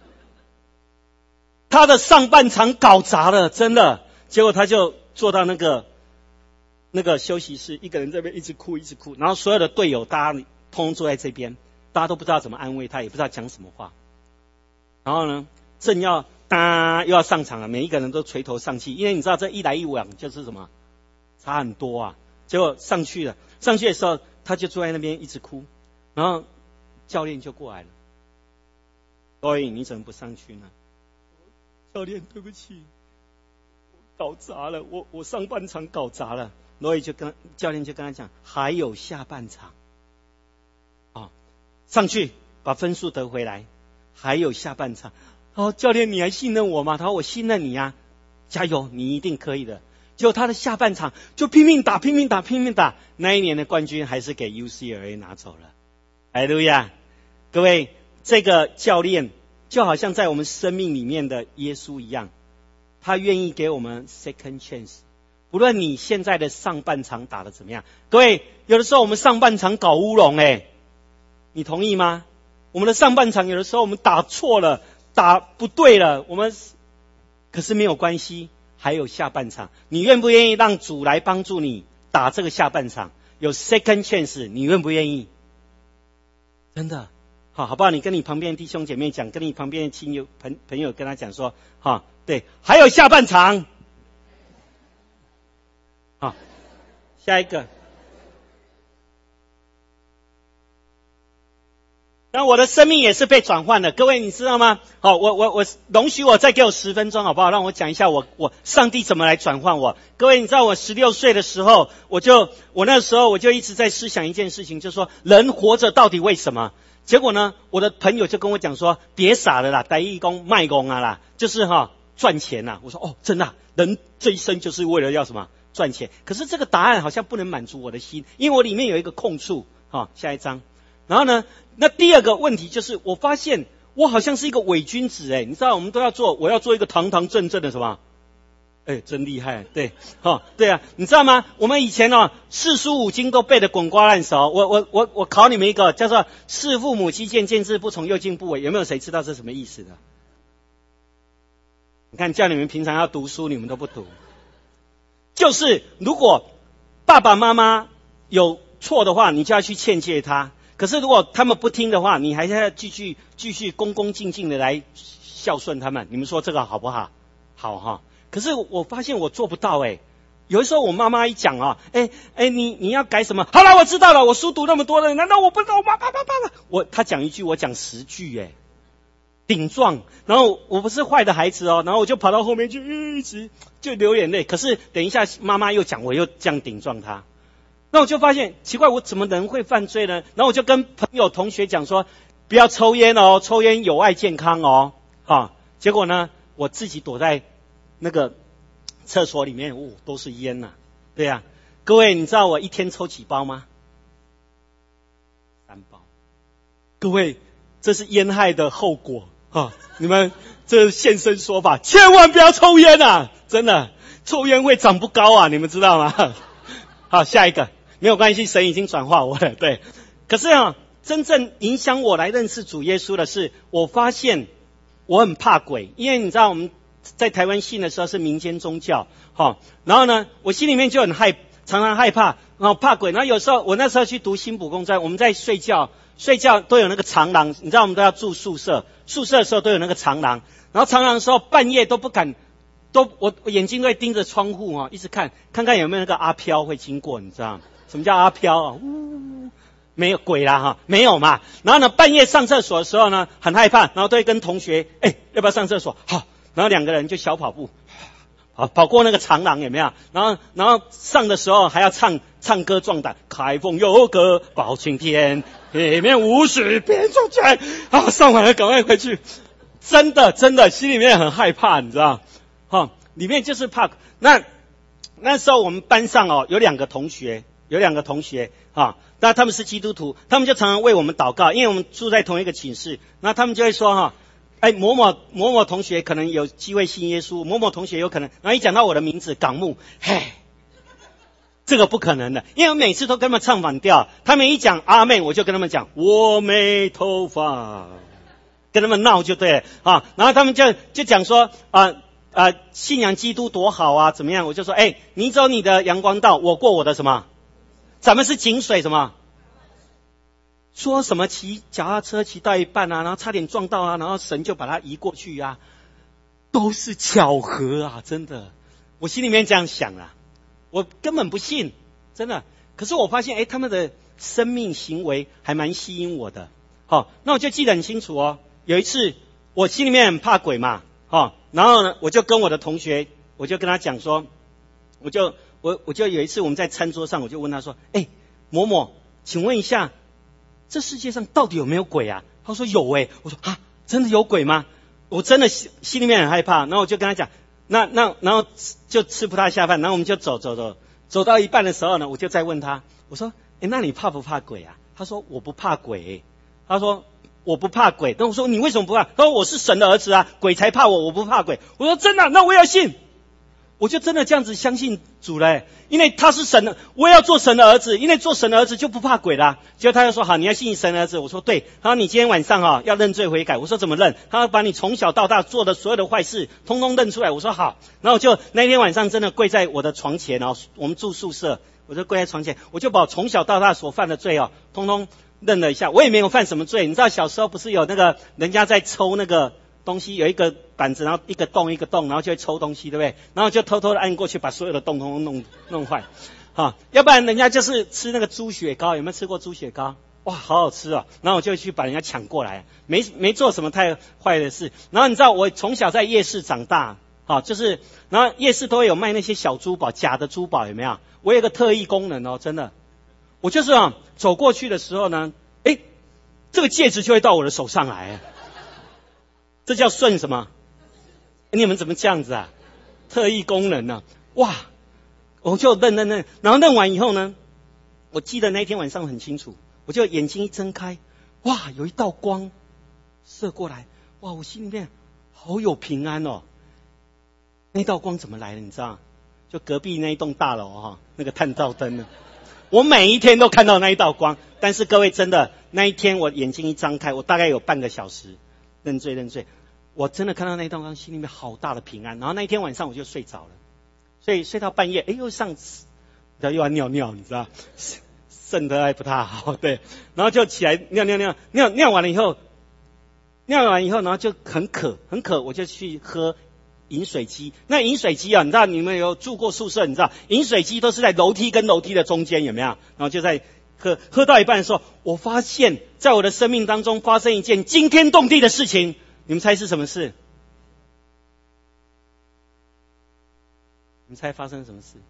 他的上半场搞砸了，真的。结果他就坐到那个那个休息室，一个人在那边一直哭，一直哭。然后所有的队友，大家通通坐在这边，大家都不知道怎么安慰他，也不知道讲什么话。然后呢，正要哒又要上场了，每一个人都垂头丧气，因为你知道这一来一往就是什么，差很多啊。结果上去了，上去的时候他就坐在那边一直哭，然后教练就过来了。所以你怎么不上去呢？教练，对不起，我搞砸了，我我上半场搞砸了。所以就跟教练就跟他讲，还有下半场，啊、哦，上去把分数得回来，还有下半场。哦，教练你还信任我吗？他说我信任你呀、啊，加油，你一定可以的。结果他的下半场就拼命打，拼命打，拼命打。那一年的冠军还是给 U C L A 拿走了。哈利路亚，各位。这个教练就好像在我们生命里面的耶稣一样，他愿意给我们 second chance。不论你现在的上半场打得怎么样，各位，有的时候我们上半场搞乌龙，哎，你同意吗？我们的上半场有的时候我们打错了，打不对了，我们可是没有关系，还有下半场。你愿不愿意让主来帮助你打这个下半场？有 second chance， 你愿不愿意？真的。好，好不好？你跟你旁边的弟兄姐妹讲，跟你旁边的亲友朋朋友跟他讲说，哈，对，还有下半场。好，下一个。那我的生命也是被转换的，各位你知道吗？好，我我我容许我再给我十分钟好不好？让我讲一下我我上帝怎么来转换我。各位你知道我十六岁的时候，我就我那时候我就一直在思想一件事情，就是说人活着到底为什么？结果呢，我的朋友就跟我讲说，别傻了啦，台语讲卖功啊啦，就是哈赚钱呐。我说哦，真的、啊，人这一生就是为了要什么赚钱。可是这个答案好像不能满足我的心，因为我里面有一个空处。哈，下一章。然后呢，那第二个问题就是，我发现我好像是一个伪君子哎，你知道我们都要做，我要做一个堂堂正正的什么？哎，真厉害，对，哦，对啊，你知道吗？我们以前哦，四书五经都背得滚瓜烂熟。我我我我考你们一个，叫做“弑父母妻见，见志不从，又敬不为”，有没有谁知道这是什么意思的？你看，叫你们平常要读书，你们都不读。就是如果爸爸妈妈有错的话，你就要去劝诫他； 可是如果他们不听的话，你还是要继续继续恭恭敬敬的来孝顺他们。你们说这个好不好？好哈。可是我发现我做不到哎、欸。有的时候我妈妈一讲啊，哎哎，你你要改什么？好了，我知道了，我书读那么多了，难道我不知道？妈妈妈妈，我他讲一句，我讲十句哎，顶撞。然后我不是坏的孩子哦，然后我就跑到后面去，一直就流眼泪。可是等一下妈妈又讲，我又这样顶撞他，那我就发现奇怪，我怎么能会犯罪呢？然后我就跟朋友同学讲说，不要抽烟哦，抽烟有害健康哦，啊，结果呢，我自己躲在那个厕所里面，哦，都是烟呐、啊，对呀、啊，各位，你知道我一天抽几包吗？三包。各位，这是烟害的后果啊！你们这现身说法，千万不要抽烟啊！真的，抽烟会长不高啊，你们知道吗？好，下一个，没有关系，神已经转化我了，对。可是啊，真正影响我来认识主耶稣的是，我发现我很怕鬼，因为你知道我们在台湾信的时候是民间宗教，哈，然后呢，我心里面就很害，常常害怕，然后怕鬼。然后有时候我那时候去读新埔工专，我们在睡觉，睡觉都有那个长廊，你知道我们都要住宿舍，宿舍的时候都有那个长廊，然后长廊的时候半夜都不敢，都我我眼睛都会盯着窗户啊，一直看，看看有没有那个阿飘会经过，你知道吗？什么叫阿飘啊？呜，没有鬼啦哈，没有嘛。然后呢，半夜上厕所的时候呢，很害怕，然后都会跟同学，哎，要不要上厕所？好。然后两个人就小跑步，跑跑过那个长廊有没有？然后然后上的时候还要唱唱歌壮胆，开封有个包青天，里面五十鞭中拳。啊，上完了赶快回去。真的真的心里面很害怕，你知道？哈，里面就是怕。那那时候我们班上哦有两个同学，有两个同学啊，那他们是基督徒，他们就常常为我们祷告，因为我们住在同一个寝室，那他们就会说哈。哎，某某某某同学可能有机会信耶稣，某某同学有可能，然后一讲到我的名字港木，嘿，这个不可能的，因为我每次都跟他们唱反调，他们一讲阿妹，我就跟他们讲我没头发，跟他们闹就对了啊，然后他们就就讲说啊啊信仰基督多好啊，怎么样？我就说，哎，你走你的阳光道，我过我的什么？咱们是井水什么？说什么骑脚踏车骑到一半啊，然后差点撞到啊，然后神就把它移过去啊，都是巧合啊，真的。我心里面这样想啊，我根本不信，真的。可是我发现，哎，他们的生命行为还蛮吸引我的。好，那我就记得很清楚哦。有一次，我心里面很怕鬼嘛，好，然后呢，我就跟我的同学，我就跟他讲说，我就我我就有一次我们在餐桌上，我就问他说，哎，某某，请问一下。这世界上到底有没有鬼啊？他说有诶、欸。我说啊，真的有鬼吗？我真的心心里面很害怕。然后我就跟他讲，那那然后就吃不他下饭。然后我们就走走走，走到一半的时候呢，我就再问他，我说，诶，那你怕不怕鬼啊？他说我不怕鬼、欸。他说我不怕鬼。那我说你为什么不怕？他说我是神的儿子啊，鬼才怕我，我不怕鬼。我说真的，那我也要信。我就真的这样子相信主了、欸，因为他是神的，我也要做神的儿子，因为做神的儿子就不怕鬼啦。结果他就说好，你要信神的儿子。我说对。他说你今天晚上哈、哦、要认罪悔改。我说怎么认？他要把你从小到大做的所有的坏事通通认出来。我说好。然后我就那天晚上真的跪在我的床前哦，我们住宿舍，我就跪在床前，我就把我从小到大所犯的罪哦通通认了一下。我也没有犯什么罪，你知道小时候不是有那个人家在抽那个东西，有一个板子，然后一个洞一个洞，然后就会抽东西，对不对？然后就偷偷的按过去，把所有的洞通通弄弄坏，哈，要不然人家就是吃那个猪血糕，有没有吃过猪血糕？哇，好好吃哦！然后我就去把人家抢过来，没没做什么太坏的事。然后你知道我从小在夜市长大，好，就是然后夜市都会有卖那些小珠宝，假的珠宝有没有？我有个特异功能哦，真的，我就是啊走过去的时候呢，诶，这个戒指就会到我的手上来。这叫顺什么？你们怎么这样子啊？特异功能呢、啊？哇！我就认认认，然后认完以后呢，我记得那天晚上很清楚，我就眼睛一睁开，哇，有一道光射过来，哇，我心里面好有平安哦。那道光怎么来的？你知道？就隔壁那一栋大楼哈、哦，那个探照灯呢，我每一天都看到那一道光。但是各位真的，那一天我眼睛一张开，我大概有半个小时。认罪认罪，我真的看到那一道光，心里面好大的平安。然后那一天晚上我就睡着了，所以睡到半夜，哎，又上，然后又要尿尿，你知道， 肾的还不太好，对，然后就起来尿尿尿尿尿完了以后，尿完以后，然后就很渴很渴，我就去喝饮水机。那饮水机啊，你知道你们有住过宿舍，你知道饮水机都是在楼梯跟楼梯的中间，有没有？然后就在喝喝到一半的时候，我发现在我的生命当中发生一件惊天动地的事情，你们猜是什么事？你们猜发生什么事？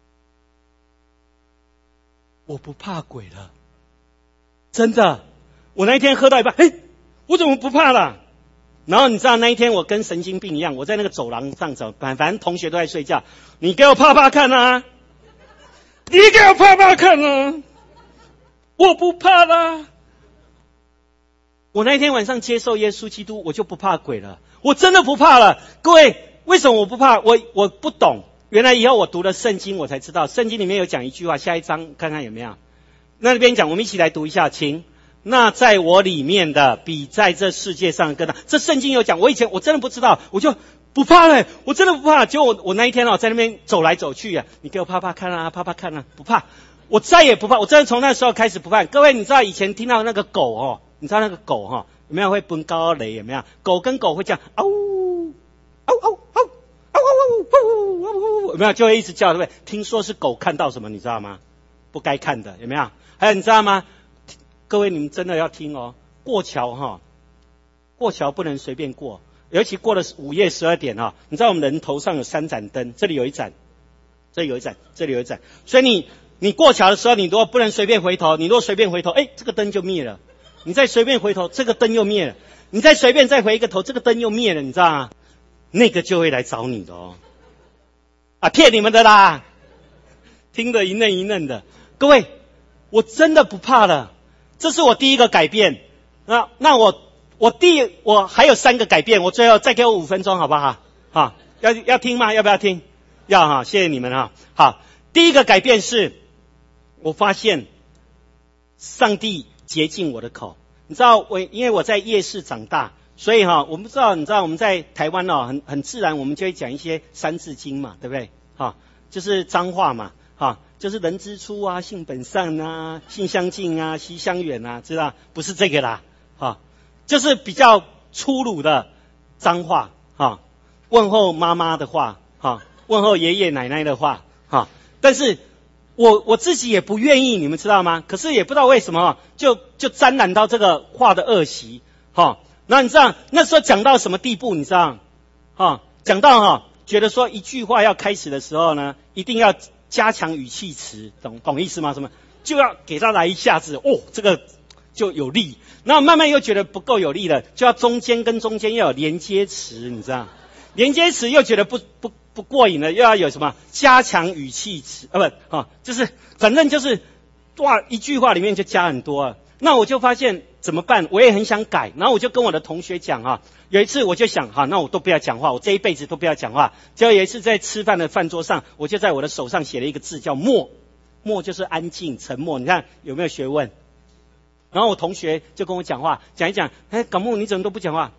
我不怕鬼了，真的。我那一天喝到一半，嘿，我怎么不怕了？然后你知道那一天我跟神经病一样，我在那个走廊上走，反反正同学都在睡觉，你给我怕怕看啊！你给我怕怕看啊！我不怕啦。我那一天晚上接受耶稣基督，我就不怕鬼了，我真的不怕了。各位，为什么我不怕？我我不懂。原来以后我读了圣经，我才知道圣经里面有讲一句话，下一章看看有没有。那边讲，我们一起来读一下，请。那在我里面的，比在这世界上更大。这圣经有讲，我以前我真的不知道，我就不怕嘞，我真的不怕。结果我我那一天哦，在那边走来走去啊，你给我怕怕看啊，怕怕看啊，不怕，我再也不怕，我真的从那时候开始不怕。各位，你知道以前听到那个狗哦，你知道那个狗哈、哦、有没有会奔高雷？有没有？狗跟狗会这样，嗷呜嗷嗷嗷。有没有就会一直叫，对不对？听说是狗看到什么，你知道吗？不该看的，有没有？还有你知道吗？各位你们真的要听哦，过桥哈、哦，过桥不能随便过，尤其过了午夜十二点哈、哦，你知道我们人头上有三盏灯，这里有一盏，这里有一盏，这里有一盏，所以你你过桥的时候，你如果不能随便回头，你如果随便回头，哎，这个灯就灭了；你再随便回头，这个灯又灭了；你再随便再回一个头，这个灯又灭了，你知道吗？那个就会来找你的哦。啊，骗你们的啦，听得一愣一愣的。各位，我真的不怕了，这是我第一个改变。那那我我第我还有三个改变，我最后再给我五分钟好不好？好，要要听吗？要不要听？要哈，谢谢你们哈。好，第一个改变是，我发现上帝洁净我的口。你知道我因为我在夜市长大。所以哈，我们知道，你知道我们在台湾哦，很很自然，我们就会讲一些三字经嘛，对不对？哈，就是脏话嘛，哈，就是人之初啊，性本善啊，性相近啊，习相远啊，知道？不是这个啦，哈，就是比较粗鲁的脏话，哈，问候妈妈的话，哈，问候爷爷奶奶的话，哈，但是我我自己也不愿意，你们知道吗？可是也不知道为什么，就就沾染到这个话的恶习，哈。那你知道那时候讲到什么地步？你知道，哈，讲到哈，觉得说一句话要开始的时候呢，一定要加强语气词，懂懂意思吗？什么就要给他来一下子，哦，这个就有力。然后慢慢又觉得不够有力了，就要中间跟中间要有连接词，你知道，连接词又觉得不不不过瘾了，又要有什么加强语气词啊？不，哈，就是反正就是哇，一句话里面就加很多啊。那我就发现怎么办？我也很想改，然后我就跟我的同学讲啊，有一次我就想哈，那我都不要讲话，我这一辈子都不要讲话。结果有一次在吃饭的饭桌上，我就在我的手上写了一个字叫默，默就是安静、沉默。你看有没有学问？然后我同学就跟我讲话，讲一讲，哎，港木你怎么都不讲话？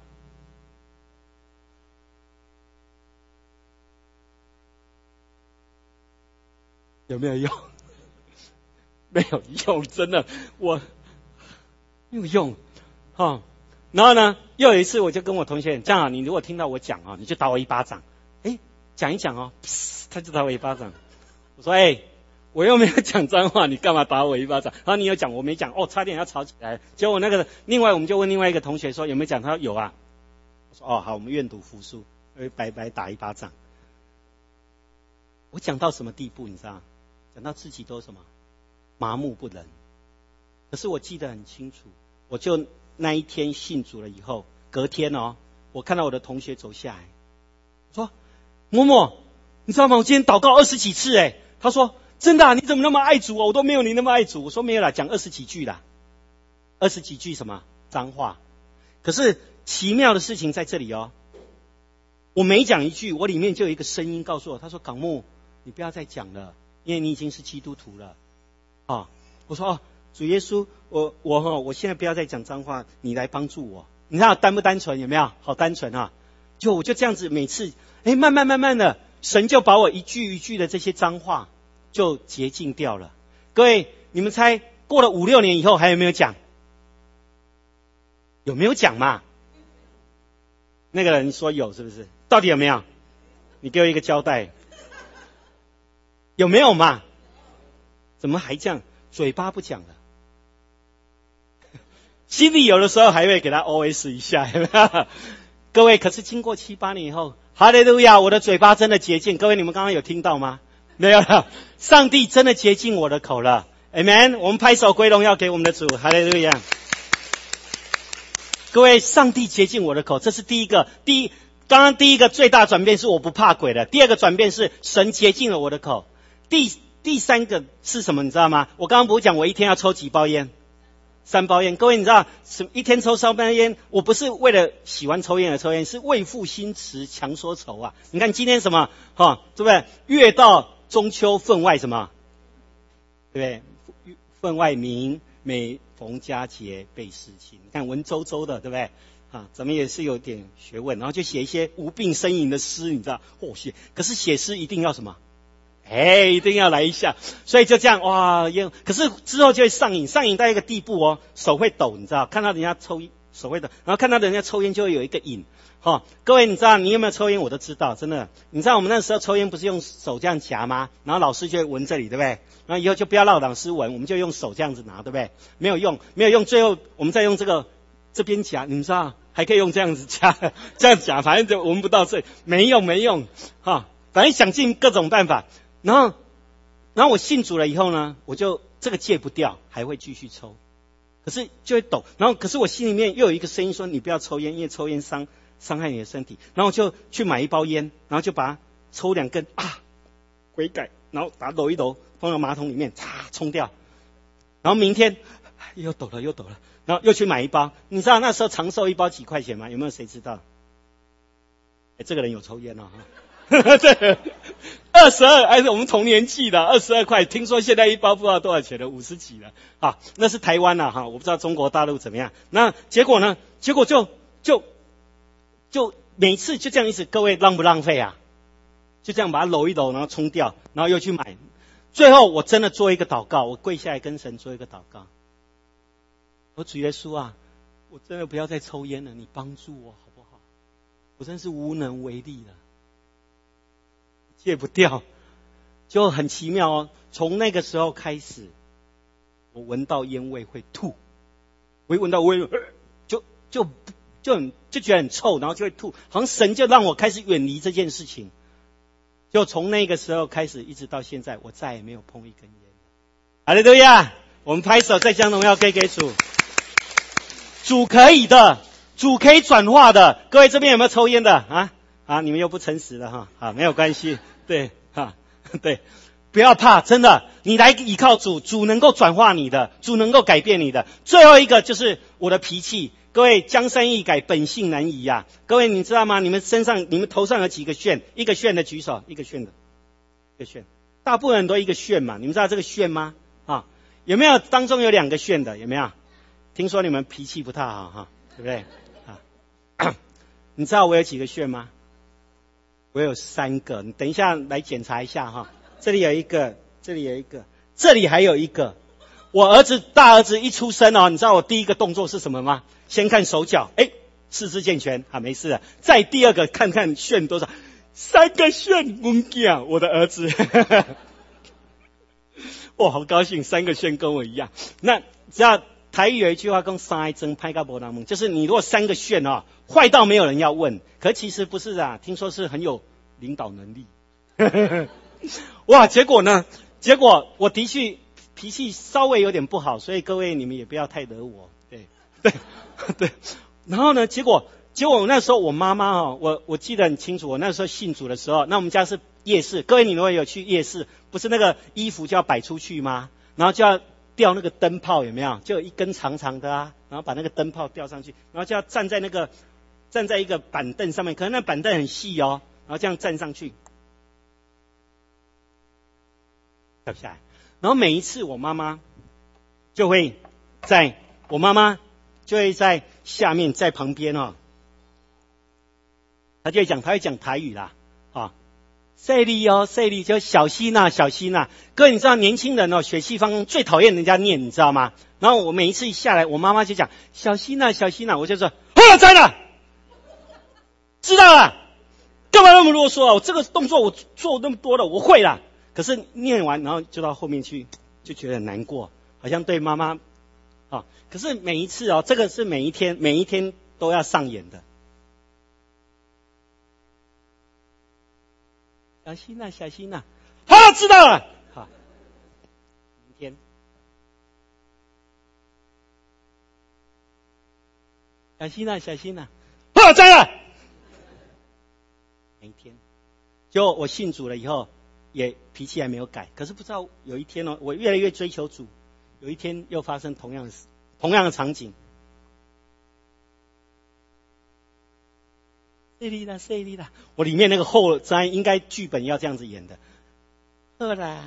有没有用？没有用，真的我。没有用，哈、哦，然后呢，又有一次我就跟我同学这样啊，你如果听到我讲啊，你就打我一巴掌，哎，讲一讲哦，他就打我一巴掌。我说，哎，我又没有讲脏话，你干嘛打我一巴掌？然后你有讲，我没讲，哦，差点要吵起来。结果那个另外我们就问另外一个同学说有没有讲，他说有啊。我说哦好，我们愿赌服输，会白白打一巴掌。我讲到什么地步，你知道？讲到自己都什么麻木不仁。可是我记得很清楚，我就那一天信主了以后，隔天哦，我看到我的同学走下来，说：“默默，你知道吗？我今天祷告二十几次诶。”他说：“真的、啊？你怎么那么爱主啊？我都没有你那么爱主。”我说：“没有啦，讲二十几句啦，二十几句什么脏话。”可是奇妙的事情在这里哦，我每讲一句，我里面就有一个声音告诉我，他说：“港木，你不要再讲了，因为你已经是基督徒了。”啊，我说：“哦。”主耶稣，我我哈，我现在不要再讲脏话，你来帮助我。你看单不单纯？有没有？好单纯啊！就我就这样子，每次哎，慢慢慢慢的，神就把我一句一句的这些脏话就洁净掉了。各位， 你们猜过了五六年以后还有没有奖？有没有奖嘛？那个人说有，是不是？到底有没有？你给我一个交代。有没有嘛？怎么还这样？嘴巴不讲了，心里有的时候还会给他 O S 一下，有没有？各位，可是经过七八年以后，哈利路亚，我的嘴巴真的洁净。各位，你们刚刚有听到吗？没有了，上帝真的洁净我的口了。Amen， 我们拍手归荣耀给我们的主，哈利路亚。各位，上帝洁净我的口，这是第一个。第一，刚刚第一个最大转变是我不怕鬼了。第二个转变是神洁净了我的口。第第三个是什么？你知道吗？我刚刚不是讲我一天要抽几包烟？三包烟。各位，你知道一天抽三包烟，我不是为了喜欢抽烟而抽烟，是为赋新词强说愁啊。你看今天什么哈，对不对？月到中秋分外什么？对不对？分外明，每逢佳节倍思亲。你看文绉绉的，对不对？啊，咱们也是有点学问，然后就写一些无病呻吟的诗，你知道？或许可是写诗一定要什么？哎，一定要来一下，所以就这样哇，烟。可是之后就会上瘾，上瘾到一个地步哦，手会抖，你知道？看到人家抽手会抖，然后看到人家抽烟就会有一个瘾。哈、哦，各位，你知道你有没有抽烟？我都知道，真的。你知道我们那时候抽烟不是用手这样夹吗？然后老师就会闻这里，对不对？然后以后就不要让老师闻，我们就用手这样子拿，对不对？没有用，没有用，最后我们再用这个这边夹，你们知道还可以用这样子夹，这样夹，反正就闻不到这里，没用没用，哈、哦，反正想尽各种办法。然后，然后我信主了以后呢，我就这个戒不掉，还会继续抽，可是就会抖。然后，可是我心里面又有一个声音说：“你不要抽烟，因为抽烟伤伤害你的身体。”然后就去买一包烟，然后就把它抽两根啊，悔改，然后把它揉一揉，放到马桶里面，嚓冲掉。然后明天又抖了又抖了，然后又去买一包。你知道那时候长寿一包几块钱吗？有没有谁知道？哎，这个人有抽烟哦。对，二十二，还是我们同年纪的，二十二块。听说现在一包不知道多少钱了，五十几了。啊，那是台湾了哈，我不知道中国大陆怎么样。那结果呢？结果就就就每次就这样一直，各位浪不浪费啊？就这样把它揉一揉，然后冲掉，然后又去买。最后我真的做一个祷告，我跪下来跟神做一个祷告。我主耶稣啊，我真的不要再抽烟了，你帮助我好不好？我真是无能为力了。戒不掉，就很奇妙哦。从那个时候开始，我闻到烟味会吐，我一闻到味，就就就很就觉得很臭，然后就会吐。好像神就让我开始远离这件事情。就从那个时候开始，一直到现在，我再也没有碰一根烟。哈利路亚！我们拍手，再将荣耀归给主。主可以的，主可以转化的。各位这边有没有抽烟的啊？啊，你们又不诚实了哈，啊，没有关系，对，哈，对，不要怕，真的，你来依靠主，主能够转化你的，主能够改变你的。最后一个就是我的脾气，各位江山易改，本性难移呀、啊。各位你知道吗？你们身上、你们头上有几个旋？一个旋的举手，一个旋的，一个旋，大部分人都一个旋嘛。你们知道这个旋吗？啊，有没有当中有两个旋的？有没有？听说你们脾气不太好哈，对不对？啊，你知道我有几个旋吗？我有三个，你等一下来检查一下哈。这里有一个，这里有一个，这里还有一个。我儿子大儿子一出生哦，你知道我第一个动作是什么吗？先看手脚，哎，四肢健全，啊，没事了。再第二个看看旋多少，三个旋，我囝，我的儿子，我好高兴，三个旋跟我一样。那只要台语有一句话讲三针拍到无人问，就是你如果三个旋哦，坏到没有人要问，可其实不是啊，听说是很有领导能力。哇，结果呢？结果我的确脾气稍微有点不好，所以各位你们也不要太惹我，对对对。然后呢，结果结果我那时候我妈妈哦，我我记得很清楚，我那时候信主的时候，那我们家是夜市，各位你如果有去夜市，不是那个衣服就要摆出去吗？然后就要吊那个灯泡，有没有？就有一根长长的啊，然后把那个灯泡吊上去，然后就要站在那个站在一个板凳上面，可能那板凳很细哦，然后这样站上去，掉下来。然后每一次我妈妈就会在，我妈妈就会在下面在旁边哦，她就会讲，她会讲台语啦，啊， 赛利哦，赛利就小希娜，小希娜。各位，你知道年轻人哦，血气方刚，最讨厌人家念，你知道吗？然后我每一次一下来，我妈妈就讲小希娜，小希娜，我就说哦，在了，知道了，干嘛那么啰嗦啊？我这个动作我做那么多了，我会了。可是念完，然后就到后面去，就觉得很难过，好像对妈妈啊。可是每一次哦，这个是每一天，每一天都要上演的。小希娜，小希娜，好，知道了。好，明天，小希娜，小希娜，好，在了。每一天，就我信主了以后，也脾气还没有改。可是不知道有一天哦，我越来越追求主，有一天又发生同样的事，同样的场景。塞利啦，塞利啦！我里面那个后瞻应该剧本要这样子演的。饿啦！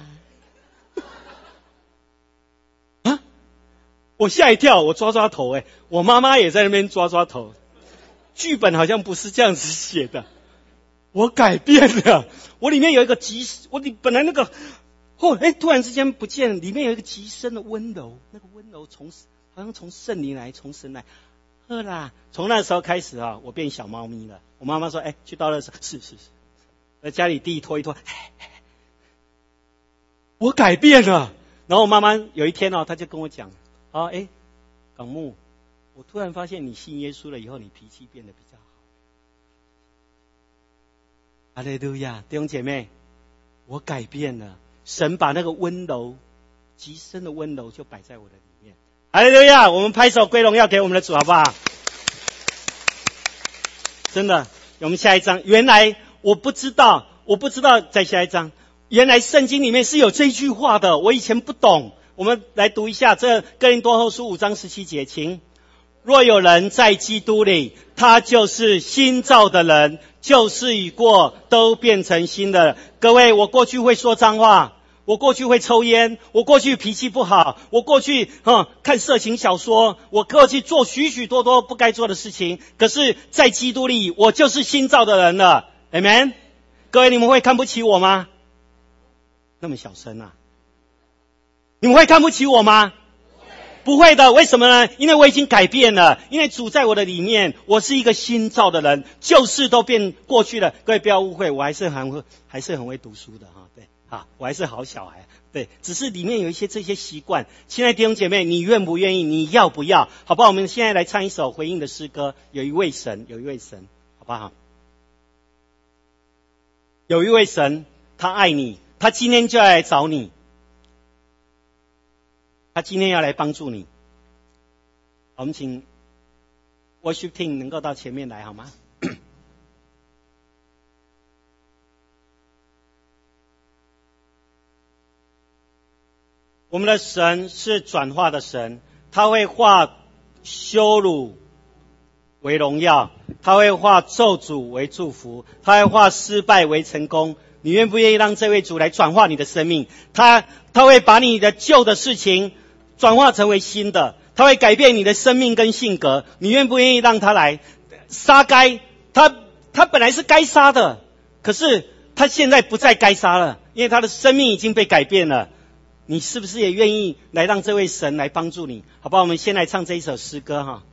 啊！我吓一跳，我抓抓头，哎，我妈妈也在那边抓抓头。剧本好像不是这样子写的，我改变了。我里面有一个极，我里本来那个，哦，哎，突然之间不见了，里面有一个极深的温柔，那个温柔从好像从圣灵来，从神来。饿啦！从那时候开始啊，我变小猫咪了。我妈妈说：“哎，去倒垃圾。”是是是，在家里地拖一拖，我改变了。然后我妈妈有一天哦，她就跟我讲：“啊，哎，港木，我突然发现你信耶稣了以后，你脾气变得比较好。”哈利路亚，弟兄姐妹，我改变了。神把那个温柔、极深的温柔就摆在我的里面。哈利路亚！我们拍手归荣耀给我们的主，好不好？真的，我们下一章。原来我不知道，我不知道在下一章，原来圣经里面是有这句话的，我以前不懂。我们来读一下这哥林多后书五章十七节，请：若有人在基督里，他就是新造的人，旧事已过，都变成新的了。各位，我过去会说脏话，我过去会抽烟，我过去脾气不好，我过去嗯看色情小说，我过去做许许多多不该做的事情。可是在基督里，我就是新造的人了。 Amen。 各位，你们会看不起我吗？那么小声啊，你们会看不起我吗？不会的。为什么呢？因为我已经改变了，因为主在我的里面，我是一个新造的人，旧事都变过去了。各位不要误会，我还是很会还是很会读书的哈。对啊，我还是好小孩。对，只是里面有一些这些习惯。亲爱的弟兄姐妹，你愿不愿意？你要不要？好不好？我们现在来唱一首回应的诗歌。有一位神，有一位神，好不好？有一位神，他爱你，他今天就要来找你，他今天要来帮助你。我们请 worship team 能够到前面来好吗？我们的神是转化的神，他会化羞辱为荣耀，他会化咒诅为祝福，他会化失败为成功。你愿不愿意让这位主来转化你的生命？他他会把你的旧的事情转化成为新的，他会改变你的生命跟性格。你愿不愿意让他来杀该他他本来是该杀的，可是他现在不再该杀了，因为他的生命已经被改变了。你是不是也愿意来让这位神来帮助你？好吧，我们先来唱这一首诗歌哈。